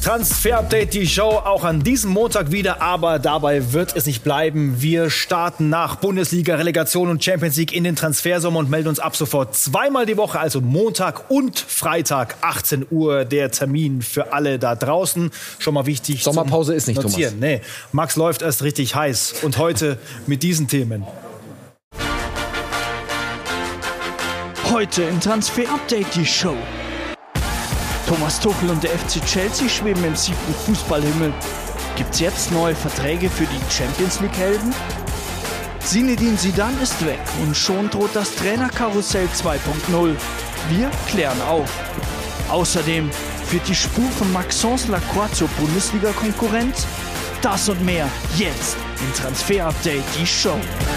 Transfer-Update, die Show auch an diesem Montag wieder, aber dabei wird es nicht bleiben. Wir starten nach Bundesliga, Relegation und Champions League in den Transfersommer und melden uns ab sofort zweimal die Woche, also Montag und Freitag, 18 Uhr, der Termin für alle da draußen. Schon mal wichtig. Sommerpause ist nicht, notieren. Thomas. Nee, Max läuft erst richtig heiß und heute mit diesen Themen. Heute in Transfer-Update die Show. Thomas Tuchel und der FC Chelsea schweben im 7. Fußballhimmel. Gibt's jetzt neue Verträge für die Champions-League-Helden? Zinedine Zidane ist weg und schon droht das Trainerkarussell 2.0. Wir klären auf. Außerdem führt die Spur von Maxence Lacroix zur Bundesliga-Konkurrenz? Das und mehr jetzt in Transfer-Update die Show.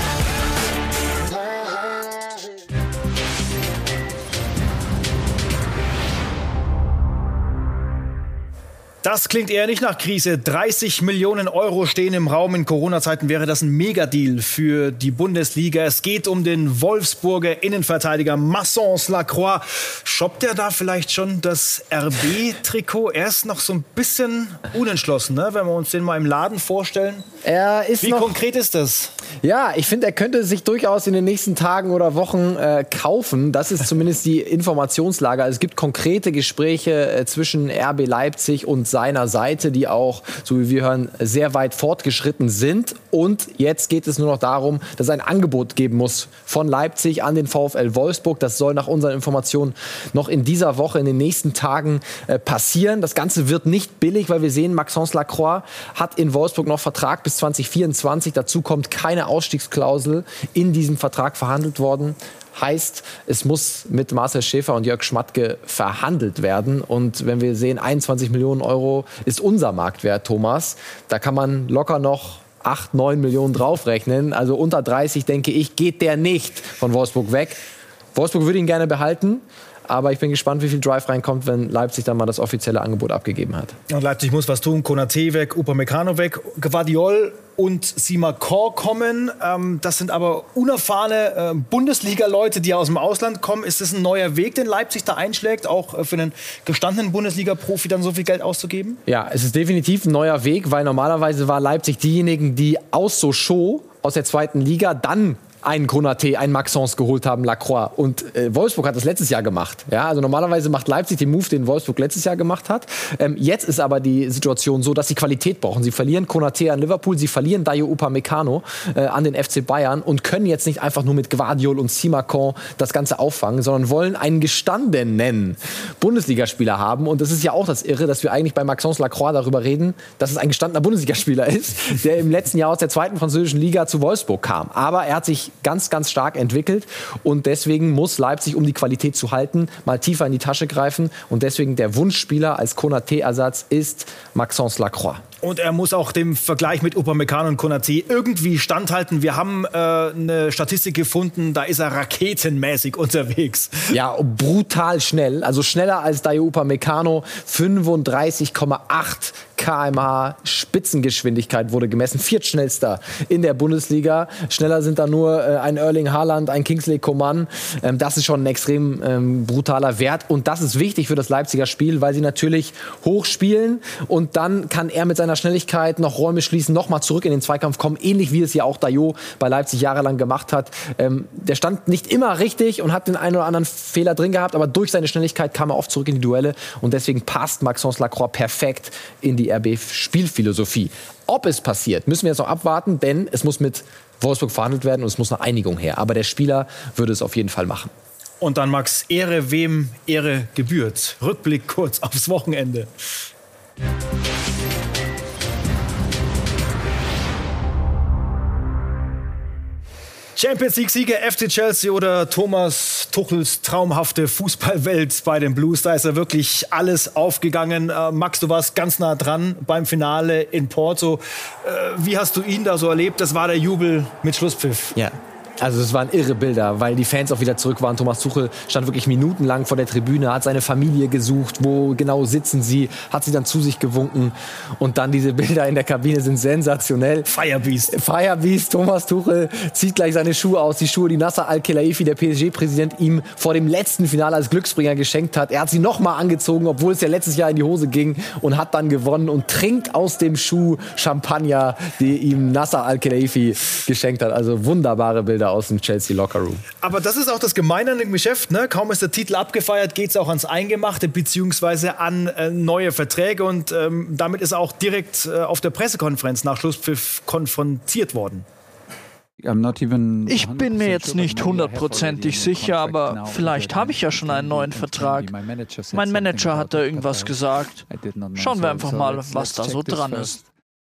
Das klingt eher nicht nach Krise. 30 Millionen Euro stehen im Raum. In Corona-Zeiten wäre das ein Megadeal für die Bundesliga. Es geht um den Wolfsburger Innenverteidiger Maxence Lacroix. Shoppt er da vielleicht schon das RB-Trikot? Er ist noch so ein bisschen unentschlossen, ne? Wenn wir uns den mal im Laden vorstellen. Wie konkret ist das? Ja, ich finde, er könnte sich durchaus in den nächsten Tagen oder Wochen kaufen. Das ist zumindest die Informationslage. Also es gibt konkrete Gespräche zwischen RB Leipzig und seiner Seite, die auch, so wie wir hören, sehr weit fortgeschritten sind. Und jetzt geht es nur noch darum, dass es ein Angebot geben muss von Leipzig an den VfL Wolfsburg. Das soll nach unseren Informationen noch in dieser Woche, in den nächsten Tagen passieren. Das Ganze wird nicht billig, weil wir sehen, Maxence Lacroix hat in Wolfsburg noch Vertrag bis 2024. Dazu kommt keine Ausstiegsklausel in diesem Vertrag verhandelt worden. Heißt, es muss mit Marcel Schäfer und Jörg Schmatke verhandelt werden. Und wenn wir sehen, 21 Millionen Euro ist unser Marktwert, Thomas, da kann man locker noch 8, 9 Millionen draufrechnen. Also unter 30, denke ich, geht der nicht von Wolfsburg weg. Wolfsburg würde ihn gerne behalten. Aber ich bin gespannt, wie viel Drive reinkommt, wenn Leipzig dann mal das offizielle Angebot abgegeben hat. Und Leipzig muss was tun. Konaté weg, Upamecano weg, Gvardiol und Simakor kommen. Das sind aber unerfahrene Bundesliga-Leute, die aus dem Ausland kommen. Ist das ein neuer Weg, den Leipzig da einschlägt, auch für einen gestandenen Bundesliga-Profi dann so viel Geld auszugeben? Ja, es ist definitiv ein neuer Weg, weil normalerweise war Leipzig diejenigen, die aus Sochaux, aus der 2. Liga, dann einen Konaté, einen Maxence geholt haben, Lacroix. Und Wolfsburg hat das letztes Jahr gemacht. Ja, also normalerweise macht Leipzig den Move, den Wolfsburg letztes Jahr gemacht hat. Jetzt ist aber die Situation so, dass sie Qualität brauchen. Sie verlieren Konaté an Liverpool, sie verlieren Dayot Upamecano an den FC Bayern und können jetzt nicht einfach nur mit Gvardiol und Simakon das Ganze auffangen, sondern wollen einen gestandenen Bundesligaspieler haben. Und das ist ja auch das Irre, dass wir eigentlich bei Maxence Lacroix darüber reden, dass es ein gestandener Bundesligaspieler ist, der im letzten Jahr aus der 2. französischen Liga zu Wolfsburg kam. Aber er hat sich ganz, ganz stark entwickelt und deswegen muss Leipzig, um die Qualität zu halten, mal tiefer in die Tasche greifen und deswegen der Wunschspieler als Konaté-Ersatz ist Maxence Lacroix. Und er muss auch dem Vergleich mit Upamecano und Konaté irgendwie standhalten. Wir haben eine Statistik gefunden, da ist er raketenmäßig unterwegs. Ja, brutal schnell. Also schneller als Dayot Upamecano. 35,8 km/h Spitzengeschwindigkeit wurde gemessen. Viertschnellster in der Bundesliga. Schneller sind da nur ein Erling Haaland, ein Kingsley Coman. Das ist schon ein extrem brutaler Wert. Und das ist wichtig für das Leipziger Spiel, weil sie natürlich hoch spielen. Und dann kann er mit seiner Schnelligkeit noch Räume schließen, noch mal zurück in den Zweikampf kommen. Ähnlich wie es ja auch Dayot bei Leipzig jahrelang gemacht hat. Der stand nicht immer richtig und hat den einen oder anderen Fehler drin gehabt. Aber durch seine Schnelligkeit kam er oft zurück in die Duelle. Und deswegen passt Maxence Lacroix perfekt in die RB-Spielphilosophie. Ob es passiert, müssen wir jetzt noch abwarten, denn es muss mit Wolfsburg verhandelt werden und es muss eine Einigung her. Aber der Spieler würde es auf jeden Fall machen. Und dann, Max, Ehre wem Ehre gebührt. Rückblick kurz aufs Wochenende. Champions League-Sieger FC Chelsea oder Thomas Tuchels traumhafte Fußballwelt bei den Blues. Da ist ja wirklich alles aufgegangen. Max, du warst ganz nah dran beim Finale in Porto. Wie hast du ihn da so erlebt? Das war der Jubel mit Schlusspfiff. Ja. Also es waren irre Bilder, weil die Fans auch wieder zurück waren. Thomas Tuchel stand wirklich minutenlang vor der Tribüne, hat seine Familie gesucht, wo genau sitzen sie, hat sie dann zu sich gewunken. Und dann diese Bilder in der Kabine sind sensationell. Firebeast, Thomas Tuchel zieht gleich seine Schuhe aus, die Schuhe, die Nasser Al-Khelaifi, der PSG-Präsident, ihm vor dem letzten Finale als Glücksbringer geschenkt hat. Er hat sie nochmal angezogen, obwohl es ja letztes Jahr in die Hose ging, und hat dann gewonnen und trinkt aus dem Schuh Champagner, die ihm Nasser Al-Khelaifi geschenkt hat. Also wunderbare Bilder aus dem Chelsea Lockerroom. Aber das ist auch das Gemeine an dem Geschäft, ne? Kaum ist der Titel abgefeiert, geht es auch ans Eingemachte beziehungsweise an neue Verträge, und damit ist er auch direkt auf der Pressekonferenz nach Schlusspfiff konfrontiert worden. Ich bin mir jetzt nicht 100%ig sicher, aber vielleicht habe ich ja schon einen neuen Vertrag. Mein Manager hat da irgendwas gesagt. Schauen wir einfach mal, was da so dran ist.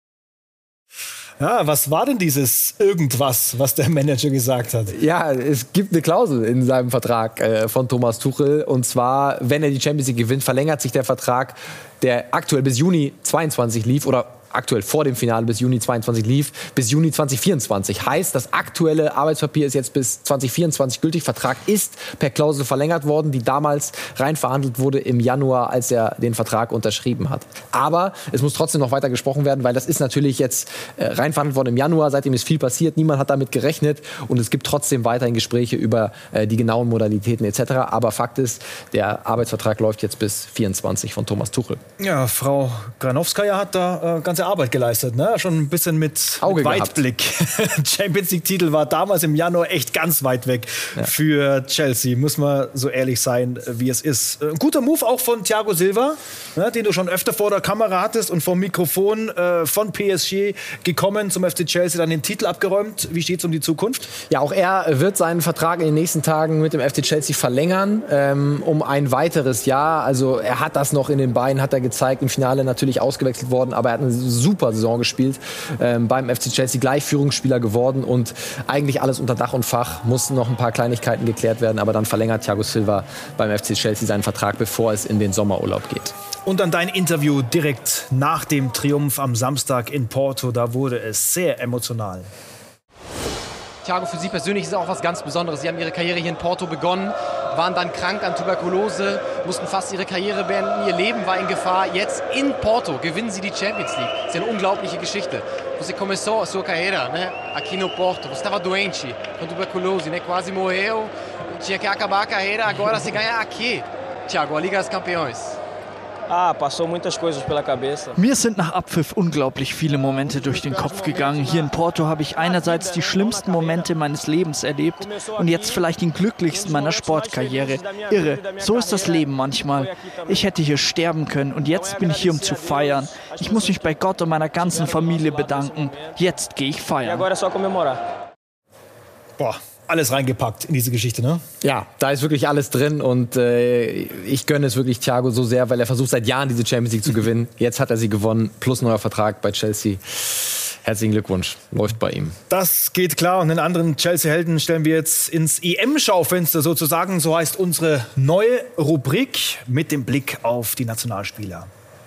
Ja, was war denn dieses Irgendwas, was der Manager gesagt hat? Ja, es gibt eine Klausel in seinem Vertrag von Thomas Tuchel. Und zwar, wenn er die Champions League gewinnt, verlängert sich der Vertrag, der aktuell bis Juni 22 lief, oder aktuell vor dem Finale bis Juni 22 lief, bis Juni 2024. Heißt, das aktuelle Arbeitspapier ist jetzt bis 2024 gültig. Vertrag ist per Klausel verlängert worden, die damals rein verhandelt wurde im Januar, als er den Vertrag unterschrieben hat. Aber es muss trotzdem noch weiter gesprochen werden, weil das ist natürlich jetzt rein verhandelt worden im Januar. Seitdem ist viel passiert, niemand hat damit gerechnet, und es gibt trotzdem weiterhin Gespräche über die genauen Modalitäten etc. Aber Fakt ist, der Arbeitsvertrag läuft jetzt bis 24 von Thomas Tuchel. Ja, Frau Granovskaja hat da ganze Arbeit geleistet, ne? Schon ein bisschen mit Weitblick. Champions League-Titel war damals im Januar echt ganz weit weg für Chelsea, muss man so ehrlich sein, wie es ist. Ein guter Move auch von Thiago Silva, ne, den du schon öfter vor der Kamera hattest und vom Mikrofon von PSG gekommen zum FC Chelsea, dann den Titel abgeräumt. Wie steht es um die Zukunft? Ja, auch er wird seinen Vertrag in den nächsten Tagen mit dem FC Chelsea verlängern, um ein weiteres Jahr. Also er hat das noch in den Beinen, hat er gezeigt, im Finale natürlich ausgewechselt worden, aber er hat eine super Saison gespielt beim FC Chelsea, gleich Führungsspieler geworden, und eigentlich alles unter Dach und Fach. Mussten noch ein paar Kleinigkeiten geklärt werden, aber dann verlängert Thiago Silva beim FC Chelsea seinen Vertrag, bevor es in den Sommerurlaub geht. Und dann dein Interview direkt nach dem Triumph am Samstag in Porto, da wurde es sehr emotional. Thiago, für Sie persönlich ist es auch was ganz Besonderes. Sie haben Ihre Karriere hier in Porto begonnen, waren dann krank an Tuberkulose, mussten fast Ihre Karriere beenden, Ihr Leben war in Gefahr. Jetzt in Porto gewinnen Sie die Champions League. Das ist eine unglaubliche Geschichte. Você começou a sua carreira, né, aqui no Porto. Você estava doente com tuberculose, né, quase morreu, tinha que acabar a carreira, agora se ganha aqui. Thiago, a Liga dos Campeões. Passou muitas coisas pela cabeça. Mir sind nach Abpfiff unglaublich viele Momente durch den Kopf gegangen. Hier in Porto habe ich einerseits die schlimmsten Momente meines Lebens erlebt und jetzt vielleicht den glücklichsten meiner Sportkarriere. Irre, so ist das Leben manchmal. Ich hätte hier sterben können und jetzt bin ich hier, um zu feiern. Ich muss mich bei Gott und meiner ganzen Familie bedanken. Jetzt gehe ich feiern. Boah, alles reingepackt in diese Geschichte, ne? Ja, da ist wirklich alles drin, und ich gönne es wirklich Thiago so sehr, weil er versucht seit Jahren diese Champions League zu gewinnen. Jetzt hat er sie gewonnen, plus neuer Vertrag bei Chelsea. Herzlichen Glückwunsch, läuft bei ihm. Das geht klar, und den anderen Chelsea-Helden stellen wir jetzt ins EM-Schaufenster sozusagen. So heißt unsere neue Rubrik mit dem Blick auf die Nationalspieler.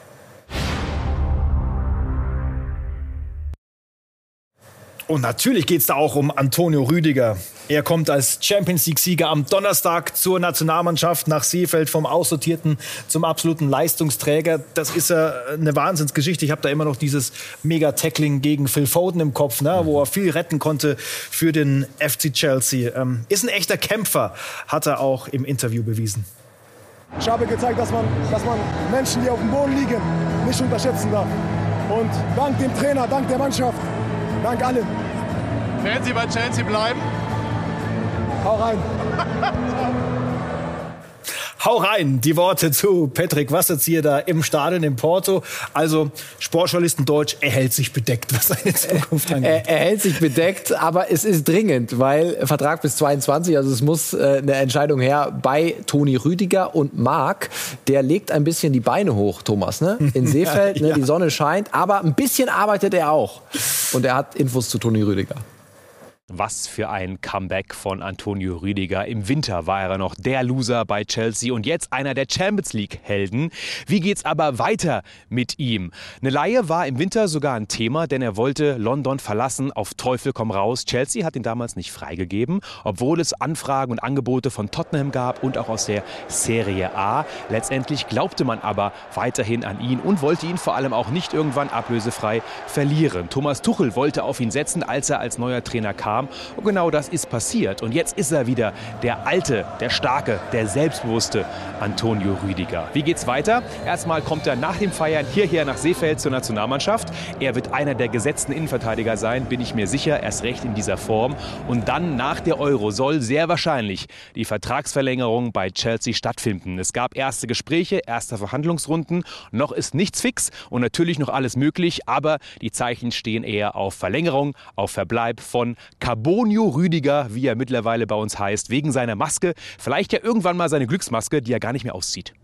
Und natürlich geht es da auch um Antonio Rüdiger. Er kommt als Champions-League-Sieger am Donnerstag zur Nationalmannschaft nach Seefeld, vom Aussortierten zum absoluten Leistungsträger. Das ist eine Wahnsinnsgeschichte. Ich habe da immer noch dieses Mega-Tackling gegen Phil Foden im Kopf, ne, wo er viel retten konnte für den FC Chelsea. Ist ein echter Kämpfer, hat er auch im Interview bewiesen. Ich habe gezeigt, dass man Menschen, die auf dem Boden liegen, nicht unterschätzen darf. Und dank dem Trainer, dank der Mannschaft, dank allem. Werden Sie bei Chelsea bleiben? Hau rein. Hau rein, die Worte zu Patrick Wasserzieher da im Stadion in Porto. Also Sportjournalistendeutsch, er hält sich bedeckt, was seine Zukunft angeht. Er hält sich bedeckt, aber es ist dringend, weil Vertrag bis 22, also es muss eine Entscheidung her bei Toni Rüdiger, und Marc, der legt ein bisschen die Beine hoch, Thomas, ne? In Seefeld, ja. Ne? Die Sonne scheint, aber ein bisschen arbeitet er auch. Und er hat Infos zu Toni Rüdiger. Was für ein Comeback von Antonio Rüdiger. Im Winter war er noch der Loser bei Chelsea und jetzt einer der Champions-League-Helden. Wie geht's aber weiter mit ihm? Eine Leihe war im Winter sogar ein Thema, denn er wollte London verlassen, auf Teufel komm raus. Chelsea hat ihn damals nicht freigegeben, obwohl es Anfragen und Angebote von Tottenham gab und auch aus der Serie A. Letztendlich glaubte man aber weiterhin an ihn und wollte ihn vor allem auch nicht irgendwann ablösefrei verlieren. Thomas Tuchel wollte auf ihn setzen, als er als neuer Trainer kam. Und genau das ist passiert. Und jetzt ist er wieder der alte, der starke, der selbstbewusste Antonio Rüdiger. Wie geht's weiter? Erstmal kommt er nach dem Feiern hierher nach Seefeld zur Nationalmannschaft. Er wird einer der gesetzten Innenverteidiger sein, bin ich mir sicher, erst recht in dieser Form. Und dann nach der Euro soll sehr wahrscheinlich die Vertragsverlängerung bei Chelsea stattfinden. Es gab erste Gespräche, erste Verhandlungsrunden. Noch ist nichts fix und natürlich noch alles möglich, aber die Zeichen stehen eher auf Verlängerung, auf Verbleib von Carbonio Rüdiger, wie er mittlerweile bei uns heißt, wegen seiner Maske. Vielleicht ja irgendwann mal seine Glücksmaske, die er gar nicht mehr auszieht.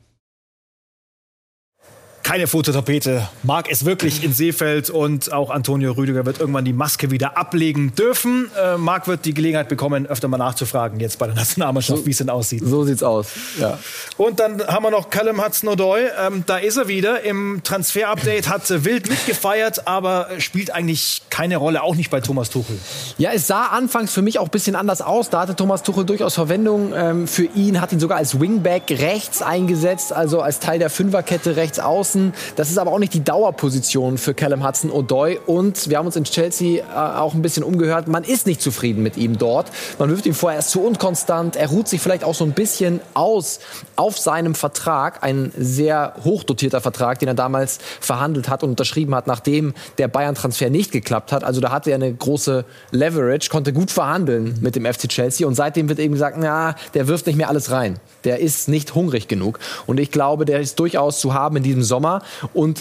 Keine Fototapete, mag es wirklich in Seefeld und auch Antonio Rüdiger wird irgendwann die Maske wieder ablegen dürfen. Marc wird die Gelegenheit bekommen, öfter mal nachzufragen jetzt bei der Nationalmannschaft, wie es denn aussieht. So sieht's aus, ja. Und dann haben wir noch Callum Hudson-Odoi, da ist er wieder. Im Transfer-Update hat wild mitgefeiert, aber spielt eigentlich keine Rolle, auch nicht bei Thomas Tuchel. Ja, es sah anfangs für mich auch ein bisschen anders aus. Da hatte Thomas Tuchel durchaus Verwendung für ihn, hat ihn sogar als Wingback rechts eingesetzt, also als Teil der Fünferkette rechts außen. Das ist aber auch nicht die Dauerposition für Callum Hudson-Odoi. Und wir haben uns in Chelsea auch ein bisschen umgehört. Man ist nicht zufrieden mit ihm dort. Man wirft ihm vor, er ist zu unkonstant. Er ruht sich vielleicht auch so ein bisschen aus auf seinem Vertrag. Ein sehr hochdotierter Vertrag, den er damals verhandelt hat und unterschrieben hat, nachdem der Bayern-Transfer nicht geklappt hat. Also da hatte er eine große Leverage, konnte gut verhandeln mit dem FC Chelsea. Und seitdem wird eben gesagt, na, der wirft nicht mehr alles rein. Der ist nicht hungrig genug. Und ich glaube, der ist durchaus zu haben in diesem Sommer. Und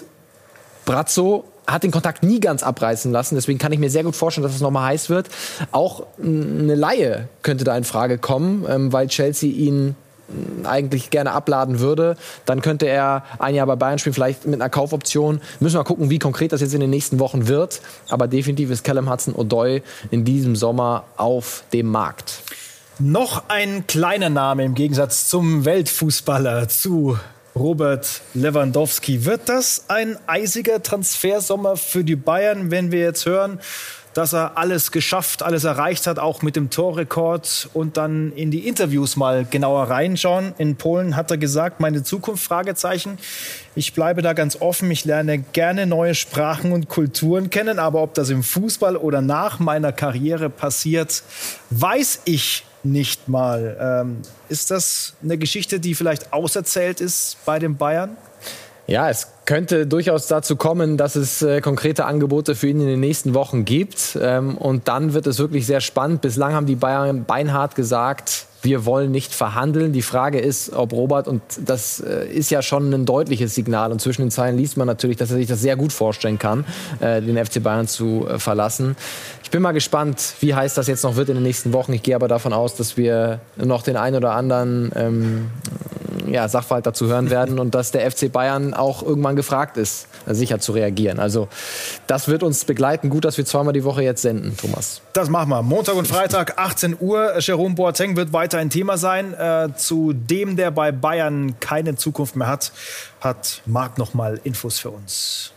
Brazzo hat den Kontakt nie ganz abreißen lassen. Deswegen kann ich mir sehr gut vorstellen, dass es nochmal heiß wird. Auch eine Leihe könnte da in Frage kommen, weil Chelsea ihn eigentlich gerne abladen würde. Dann könnte er ein Jahr bei Bayern spielen, vielleicht mit einer Kaufoption. Müssen wir mal gucken, wie konkret das jetzt in den nächsten Wochen wird. Aber definitiv ist Callum Hudson-Odoi in diesem Sommer auf dem Markt. Noch ein kleiner Name im Gegensatz zum Weltfußballer, zu Robert Lewandowski. Wird das ein eisiger Transfersommer für die Bayern, wenn wir jetzt hören, dass er alles geschafft, alles erreicht hat, auch mit dem Torrekord, und dann in die Interviews mal genauer reinschauen? In Polen hat er gesagt, meine Zukunft, Fragezeichen. Ich bleibe da ganz offen, ich lerne gerne neue Sprachen und Kulturen kennen, aber ob das im Fußball oder nach meiner Karriere passiert, weiß ich nicht mal. Ist das eine Geschichte, die vielleicht auserzählt ist bei den Bayern? Ja, es könnte durchaus dazu kommen, dass es konkrete Angebote für ihn in den nächsten Wochen gibt. Und dann wird es wirklich sehr spannend. Bislang haben die Bayern beinhart gesagt, wir wollen nicht verhandeln. Die Frage ist, ob Robert, und das ist ja schon ein deutliches Signal, und zwischen den Zeilen liest man natürlich, dass er sich das sehr gut vorstellen kann, den FC Bayern zu verlassen. Ich bin mal gespannt, wie heiß das jetzt noch wird in den nächsten Wochen. Ich gehe aber davon aus, dass wir noch den einen oder anderen Sachverhalt dazu hören werden und dass der FC Bayern auch irgendwann gefragt ist, sicher zu reagieren. Also das wird uns begleiten. Gut, dass wir zweimal die Woche jetzt senden, Thomas. Das machen wir. Montag und Freitag, 18 Uhr. Jerome Boateng wird weiter ein Thema sein. Zu dem, der bei Bayern keine Zukunft mehr hat, hat Marc noch mal Infos für uns.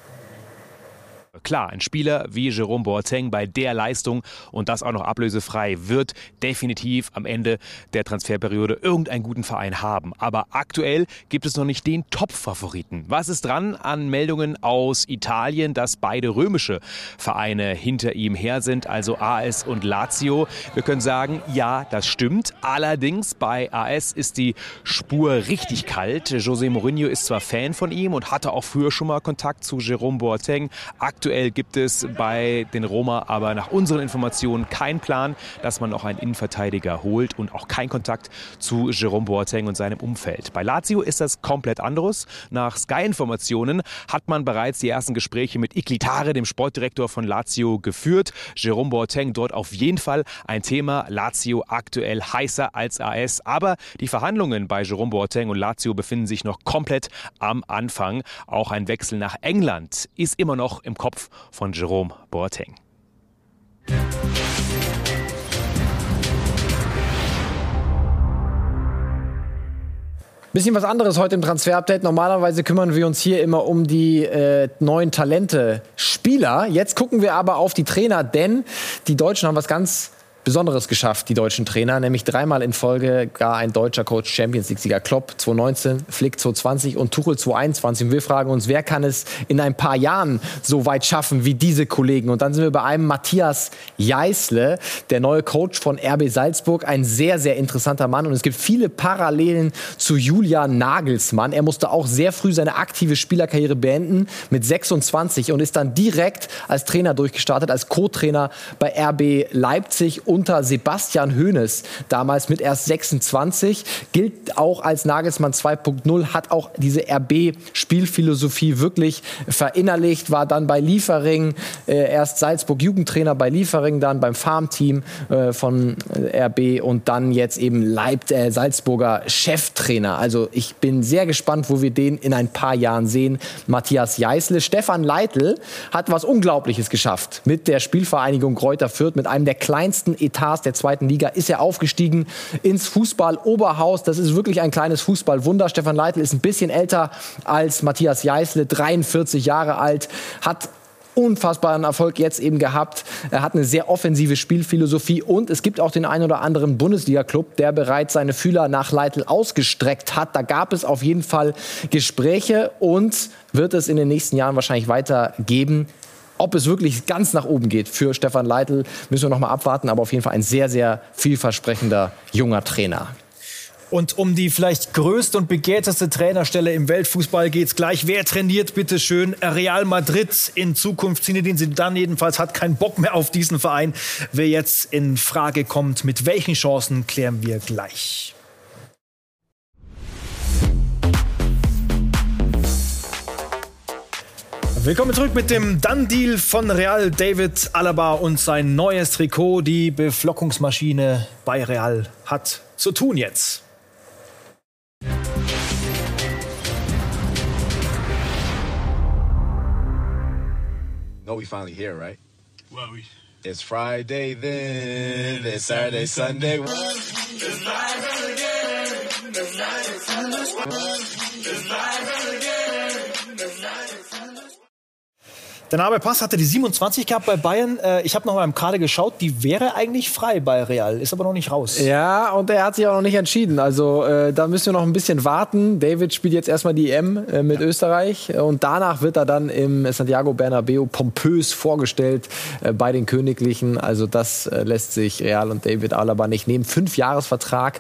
Klar, ein Spieler wie Jerome Boateng bei der Leistung und das auch noch ablösefrei wird definitiv am Ende der Transferperiode irgendeinen guten Verein haben. Aber aktuell gibt es noch nicht den Top-Favoriten. Was ist dran an Meldungen aus Italien, dass beide römische Vereine hinter ihm her sind, also AS und Lazio? Wir können sagen, ja, das stimmt. Allerdings bei AS ist die Spur richtig kalt. José Mourinho ist zwar Fan von ihm und hatte auch früher schon mal Kontakt zu Jerome Boateng. Aktuell gibt es bei den Roma aber nach unseren Informationen keinen Plan, dass man noch einen Innenverteidiger holt, und auch kein Kontakt zu Jerome Boateng und seinem Umfeld. Bei Lazio ist das komplett anderes. Nach Sky-Informationen hat man bereits die ersten Gespräche mit Iglitare, dem Sportdirektor von Lazio, geführt. Jerome Boateng dort auf jeden Fall ein Thema. Lazio aktuell heißer als AS, aber die Verhandlungen bei Jerome Boateng und Lazio befinden sich noch komplett am Anfang. Auch ein Wechsel nach England ist immer noch im Kopf von Jerome Boateng. Bisschen was anderes heute im Transfer-Update. Normalerweise kümmern wir uns hier immer um die neuen Talente Spieler. Jetzt gucken wir aber auf die Trainer, denn die Deutschen haben was ganz Besonderes geschafft, die deutschen Trainer, nämlich 3-mal in Folge gar ein deutscher Coach Champions League-Sieger. Klopp 2019, Flick 2020 und Tuchel 2021. Und wir fragen uns, wer kann es in ein paar Jahren so weit schaffen wie diese Kollegen? Und dann sind wir bei einem Matthias Jeißle, der neue Coach von RB Salzburg. Ein sehr, sehr interessanter Mann. Und es gibt viele Parallelen zu Julian Nagelsmann. Er musste auch sehr früh seine aktive Spielerkarriere beenden mit 26 und ist dann direkt als Trainer durchgestartet, als Co-Trainer bei RB Leipzig unter Sebastian Hoeneß, damals mit erst 26, gilt auch als Nagelsmann 2.0, hat auch diese RB-Spielphilosophie wirklich verinnerlicht, war dann bei Liefering, erst Salzburg-Jugendtrainer bei Liefering, dann beim Farmteam von RB und dann jetzt eben Salzburger Cheftrainer. Also ich bin sehr gespannt, wo wir den in ein paar Jahren sehen. Matthias Jeißle. Stefan Leitl hat was Unglaubliches geschafft mit der Spielvereinigung Greuther Fürth, mit einem der kleinsten Etats der zweiten Liga ist er aufgestiegen ins Fußball-Oberhaus. Das ist wirklich ein kleines Fußballwunder. Stefan Leitl ist ein bisschen älter als Matthias Jeißle, 43 Jahre alt, hat unfassbaren Erfolg jetzt eben gehabt. Er hat eine sehr offensive Spielphilosophie und es gibt auch den einen oder anderen Bundesliga-Club, der bereits seine Fühler nach Leitl ausgestreckt hat. Da gab es auf jeden Fall Gespräche und wird es in den nächsten Jahren wahrscheinlich weitergeben. Ob es wirklich ganz nach oben geht für Stefan Leitl, müssen wir noch mal abwarten. Aber auf jeden Fall ein sehr, sehr vielversprechender junger Trainer. Und um die vielleicht größte und begehrteste Trainerstelle im Weltfußball geht's gleich. Wer trainiert, bitteschön? Real Madrid in Zukunft. Zinedine Zidane jedenfalls hat keinen Bock mehr auf diesen Verein. Wer jetzt in Frage kommt, mit welchen Chancen, klären wir gleich. Willkommen zurück mit dem Done-Deal von Real. David Alaba und sein neues Trikot. Die Beflockungsmaschine bei Real hat zu tun jetzt. No, we finally here, right? Well, it's Friday then, it's Saturday, Sunday. It's live again, it's live, it's live again, it's live. Der Name Pass hatte die 27 gehabt bei Bayern. Ich habe noch mal im Kader geschaut, die wäre eigentlich frei bei Real, ist aber noch nicht raus. Ja, und er hat sich auch noch nicht entschieden. Also da müssen wir noch ein bisschen warten. David spielt jetzt erstmal die EM mit Österreich und danach wird er dann im Santiago Bernabeu pompös vorgestellt bei den Königlichen. Also das lässt sich Real und David Alaba nicht nehmen. 5-Jahres-Vertrag,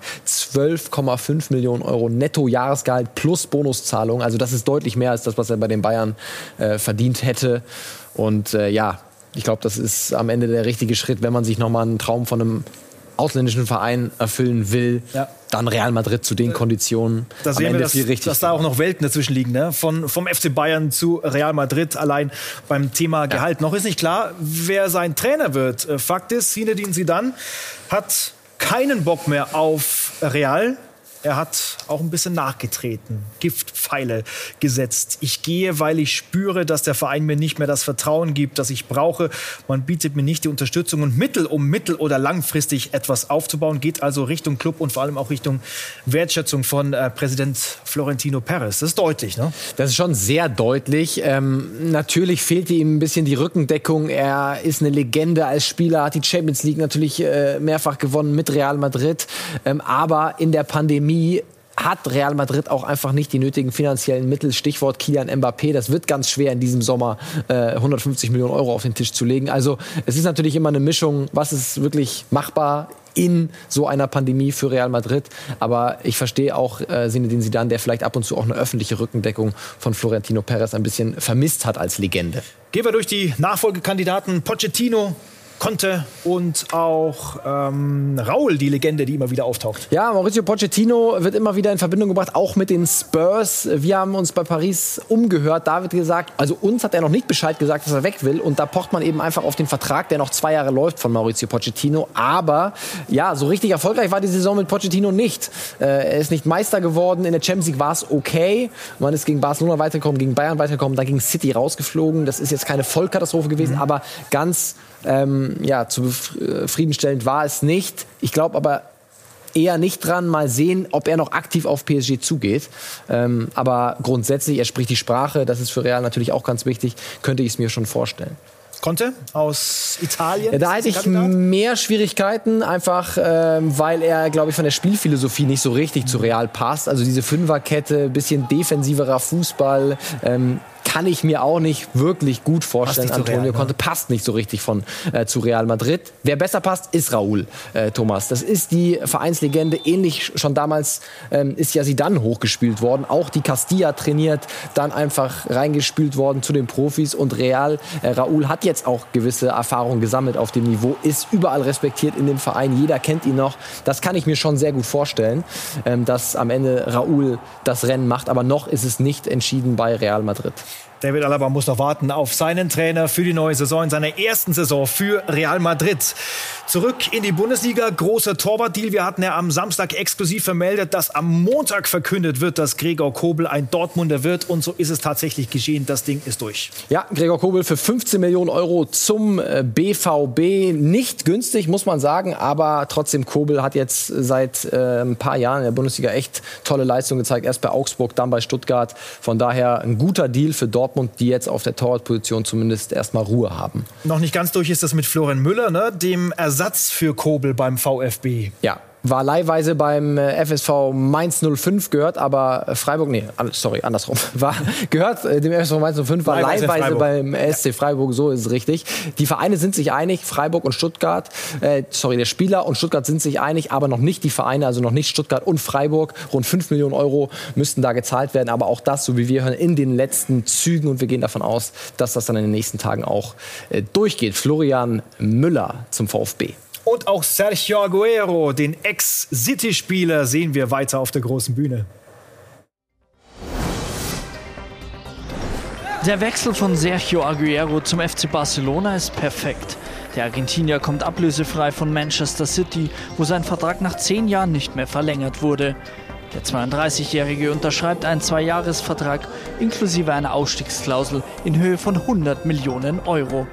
12,5 Millionen Euro Netto-Jahresgehalt plus Bonuszahlung. Also das ist deutlich mehr als das, was er bei den Bayern verdient hätte. Und ich glaube, das ist am Ende der richtige Schritt, wenn man sich nochmal einen Traum von einem ausländischen Verein erfüllen will. Ja. Dann Real Madrid zu den Konditionen. Da sehen wir, dass da auch noch Welten dazwischen liegen. Ne? Vom FC Bayern zu Real Madrid allein beim Thema Gehalt. Noch ist nicht klar, wer sein Trainer wird. Fakt ist, Zinedine Zidane hat keinen Bock mehr auf Real. Er hat auch ein bisschen nachgetreten, Giftpfeile gesetzt. Ich gehe, weil ich spüre, dass der Verein mir nicht mehr das Vertrauen gibt, das ich brauche. Man bietet mir nicht die Unterstützung und Mittel, um mittel- oder langfristig etwas aufzubauen. Geht also Richtung Club und vor allem auch Richtung Wertschätzung von Präsident Florentino Perez. Das ist deutlich, ne? Das ist schon sehr deutlich. Natürlich fehlte ihm ein bisschen die Rückendeckung. Er ist eine Legende als Spieler, hat die Champions League natürlich mehrfach gewonnen mit Real Madrid. Aber in der Pandemie hat Real Madrid auch einfach nicht die nötigen finanziellen Mittel. Stichwort Kylian Mbappé. Das wird ganz schwer in diesem Sommer 150 Millionen Euro auf den Tisch zu legen. Also es ist natürlich immer eine Mischung, was ist wirklich machbar in so einer Pandemie für Real Madrid. Aber ich verstehe auch Zinedine Zidane, der vielleicht ab und zu auch eine öffentliche Rückendeckung von Florentino Perez ein bisschen vermisst hat als Legende. Gehen wir durch die Nachfolgekandidaten. Pochettino, Conte und auch Raul, die Legende, die immer wieder auftaucht. Ja, Mauricio Pochettino wird immer wieder in Verbindung gebracht, auch mit den Spurs. Wir haben uns bei Paris umgehört. Da wird gesagt, also uns hat er noch nicht Bescheid gesagt, dass er weg will. Und da pocht man eben einfach auf den Vertrag, der noch 2 Jahre läuft von Mauricio Pochettino. Aber ja, so richtig erfolgreich war die Saison mit Pochettino nicht. Er ist nicht Meister geworden. In der Champions League war es okay. Man ist gegen Barcelona weitergekommen, gegen Bayern weitergekommen, dann gegen City rausgeflogen. Das ist jetzt keine Vollkatastrophe gewesen, aber ganz zufriedenstellend war es nicht. Ich glaube aber, eher nicht dran. Mal sehen, ob er noch aktiv auf PSG zugeht. Aber grundsätzlich, er spricht die Sprache. Das ist für Real natürlich auch ganz wichtig. Könnte ich es mir schon vorstellen. Conte aus Italien? Ja, da hätte ich mehr Schwierigkeiten, einfach weil er, glaube ich, von der Spielphilosophie nicht so richtig zu Real passt. Also diese Fünferkette, bisschen defensiverer Fußball, kann ich mir auch nicht wirklich gut vorstellen. Antonio Conte passt nicht so richtig zu Real Madrid. Wer besser passt, ist Raúl, Thomas. Das ist die Vereinslegende. Ähnlich schon damals ist ja Zidane hochgespielt worden. Auch die Castilla trainiert, dann einfach reingespielt worden zu den Profis. Und Raúl hat jetzt auch gewisse Erfahrungen gesammelt auf dem Niveau, ist überall respektiert in dem Verein. Jeder kennt ihn noch. Das kann ich mir schon sehr gut vorstellen, dass am Ende Raúl das Rennen macht. Aber noch ist es nicht entschieden bei Real Madrid. David Alaba muss noch warten auf seinen Trainer für die neue Saison, in seiner ersten Saison für Real Madrid. Zurück in die Bundesliga, großer Torwartdeal. Wir hatten ja am Samstag exklusiv vermeldet, dass am Montag verkündet wird, dass Gregor Kobel ein Dortmunder wird. Und so ist es tatsächlich geschehen. Das Ding ist durch. Ja, Gregor Kobel für 15 Millionen Euro zum BVB. Nicht günstig, muss man sagen. Aber trotzdem, Kobel hat jetzt seit ein paar Jahren in der Bundesliga echt tolle Leistungen gezeigt. Erst bei Augsburg, dann bei Stuttgart. Von daher ein guter Deal für Dortmund, die jetzt auf der Torwartposition zumindest erstmal Ruhe haben. Noch nicht ganz durch ist das mit Florian Müller, ne? Dem Ersatz für Kobel beim VfB. Ja. War leihweise beim FSV Mainz 05 gehört, aber andersrum. Gehört dem FSV Mainz 05, war leihweise beim SC Freiburg, so ist es richtig. Die Vereine sind sich einig, Freiburg und Stuttgart, der Spieler und Stuttgart sind sich einig, aber noch nicht die Vereine, also noch nicht Stuttgart und Freiburg. Rund 5 Millionen Euro müssten da gezahlt werden, aber auch das, so wie wir hören, in den letzten Zügen und wir gehen davon aus, dass das dann in den nächsten Tagen auch durchgeht. Florian Müller zum VfB. Und auch Sergio Aguero, den Ex-City-Spieler, sehen wir weiter auf der großen Bühne. Der Wechsel von Sergio Aguero zum FC Barcelona ist perfekt. Der Argentinier kommt ablösefrei von Manchester City, wo sein Vertrag nach 10 Jahren nicht mehr verlängert wurde. Der 32-Jährige unterschreibt einen 2-Jahres-Vertrag inklusive einer Ausstiegsklausel in Höhe von 100 Millionen Euro.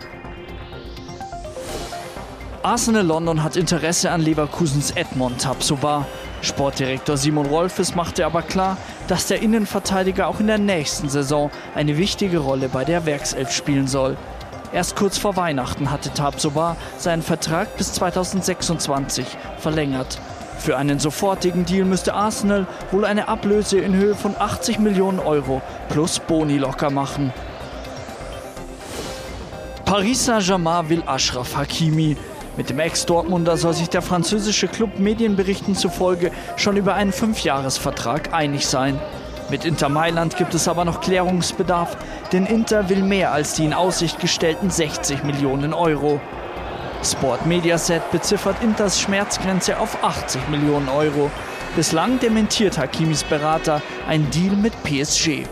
Arsenal London hat Interesse an Leverkusens Edmond Tapsoba. Sportdirektor Simon Rolfes machte aber klar, dass der Innenverteidiger auch in der nächsten Saison eine wichtige Rolle bei der Werkself spielen soll. Erst kurz vor Weihnachten hatte Tapsoba seinen Vertrag bis 2026 verlängert. Für einen sofortigen Deal müsste Arsenal wohl eine Ablöse in Höhe von 80 Millionen Euro plus Boni locker machen. Paris Saint-Germain will Achraf Hakimi. Mit dem Ex-Dortmunder soll sich der französische Club Medienberichten zufolge schon über einen 5-Jahres-Vertrag einig sein. Mit Inter Mailand gibt es aber noch Klärungsbedarf, denn Inter will mehr als die in Aussicht gestellten 60 Millionen Euro. Sport Mediaset beziffert Inters Schmerzgrenze auf 80 Millionen Euro. Bislang dementiert Hakimis Berater ein Deal mit PSG.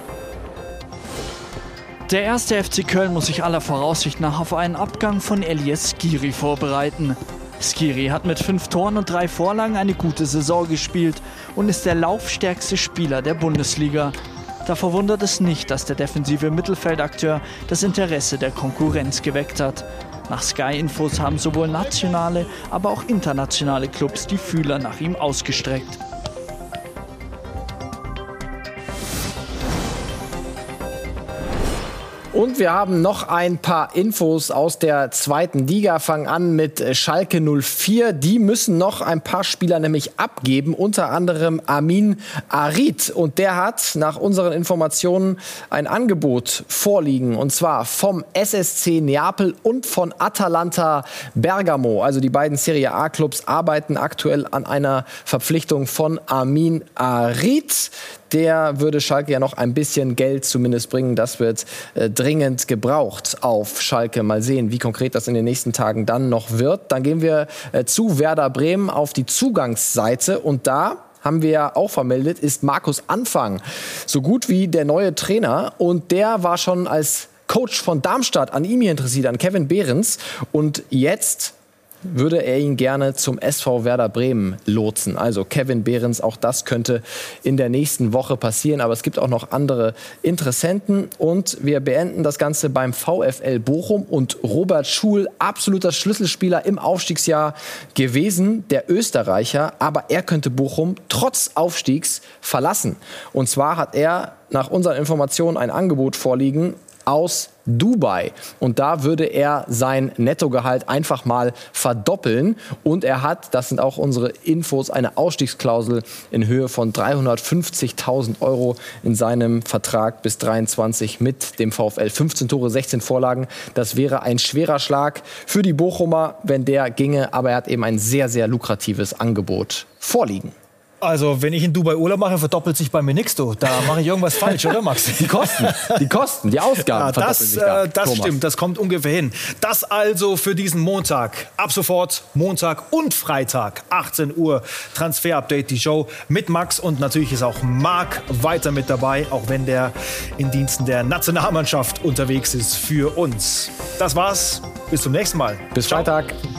Der erste FC Köln muss sich aller Voraussicht nach auf einen Abgang von Elias Skiri vorbereiten. Skiri hat mit 5 Toren und 3 Vorlagen eine gute Saison gespielt und ist der laufstärkste Spieler der Bundesliga. Da verwundert es nicht, dass der defensive Mittelfeldakteur das Interesse der Konkurrenz geweckt hat. Nach Sky-Infos haben sowohl nationale, aber auch internationale Clubs die Fühler nach ihm ausgestreckt. Und wir haben noch ein paar Infos aus der zweiten Liga. Fangen an mit Schalke 04. Die müssen noch ein paar Spieler nämlich abgeben, unter anderem Amin Arid. Und der hat nach unseren Informationen ein Angebot vorliegen. Und zwar vom SSC Neapel und von Atalanta Bergamo. Also die beiden Serie A-Clubs arbeiten aktuell an einer Verpflichtung von Amin Arid. Der würde Schalke ja noch ein bisschen Geld zumindest bringen. Das wird dringend gebraucht auf Schalke. Mal sehen, wie konkret das in den nächsten Tagen dann noch wird. Dann gehen wir zu Werder Bremen auf die Zugangsseite. Und da haben wir ja auch vermeldet, ist Markus Anfang so gut wie der neue Trainer. Und der war schon als Coach von Darmstadt an ihm hier interessiert, an Kevin Behrens. Und jetzt würde er ihn gerne zum SV Werder Bremen lotsen. Also Kevin Behrens, auch das könnte in der nächsten Woche passieren. Aber es gibt auch noch andere Interessenten. Und wir beenden das Ganze beim VfL Bochum. Und Robert Schul, absoluter Schlüsselspieler im Aufstiegsjahr gewesen, der Österreicher. Aber er könnte Bochum trotz Aufstiegs verlassen. Und zwar hat er nach unseren Informationen ein Angebot vorliegen aus Dubai. Und da würde er sein Nettogehalt einfach mal verdoppeln. Und er hat, das sind auch unsere Infos, eine Ausstiegsklausel in Höhe von 350.000 € in seinem Vertrag bis 23 mit dem VfL. 15 Tore, 16 Vorlagen. Das wäre ein schwerer Schlag für die Bochumer, wenn der ginge. Aber er hat eben ein sehr, sehr lukratives Angebot vorliegen. Also, wenn ich in Dubai Urlaub mache, verdoppelt sich bei mir nichts, du. Da mache ich irgendwas falsch, oder Max? Die Kosten, die Ausgaben verdoppeln sich da. Das stimmt, das kommt ungefähr hin. Das also für diesen Montag. Ab sofort Montag und Freitag, 18 Uhr, Transfer-Update, die Show mit Max. Und natürlich ist auch Marc weiter mit dabei, auch wenn der in Diensten der Nationalmannschaft unterwegs ist für uns. Das war's, bis zum nächsten Mal. Bis Freitag.